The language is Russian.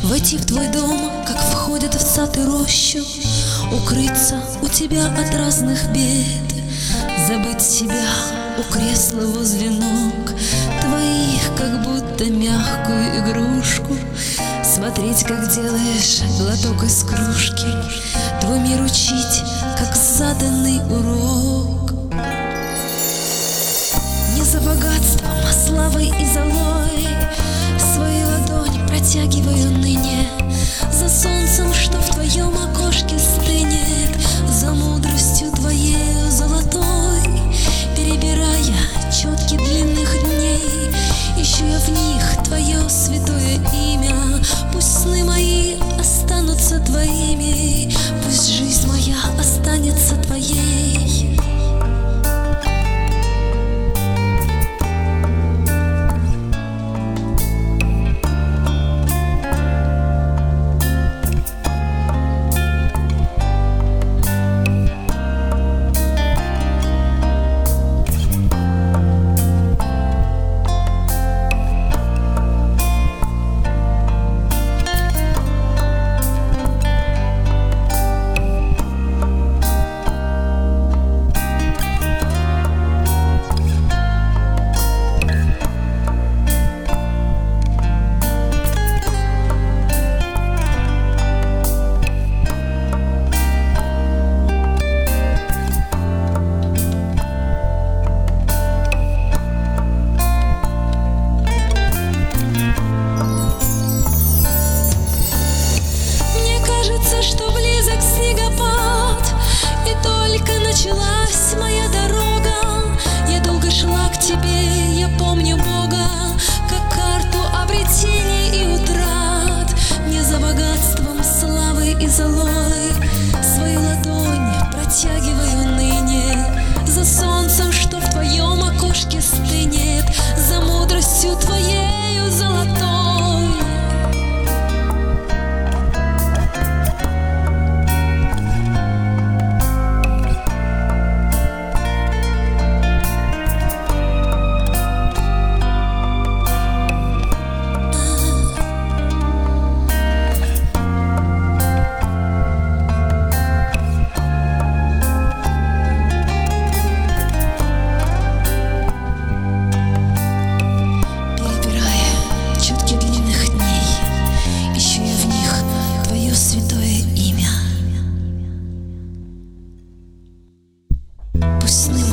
Войти в твой дом, как входят в сад и рощу, укрыться у тебя от разных бед, забыть себя у кресла возле ног твоих, как будто мягкую игрушку, смотреть, как делаешь глоток из кружки, твой мир учить, как заданный урок. Не за богатством, а славой и золой свою ладонь протягиваю ныне, за солнцем, что в твоем окошке стынет, за мудростью твоею золотой, перебирая четки длинных дней, ищу я в них твое святое имя. Пусть сны мои останутся твоими, пусть жизнь моя останется твоей. Что близок снегопад, и только началась моя дорога. Я долго шла к тебе, я помню Бога, как карту обретений и утрат. Не за богатством, славой и золой свою ладонь протягиваю ныне, за солнцем, что в твоем окошке стынет, за мудростью твоею золотой. Святое имя. Пусть сны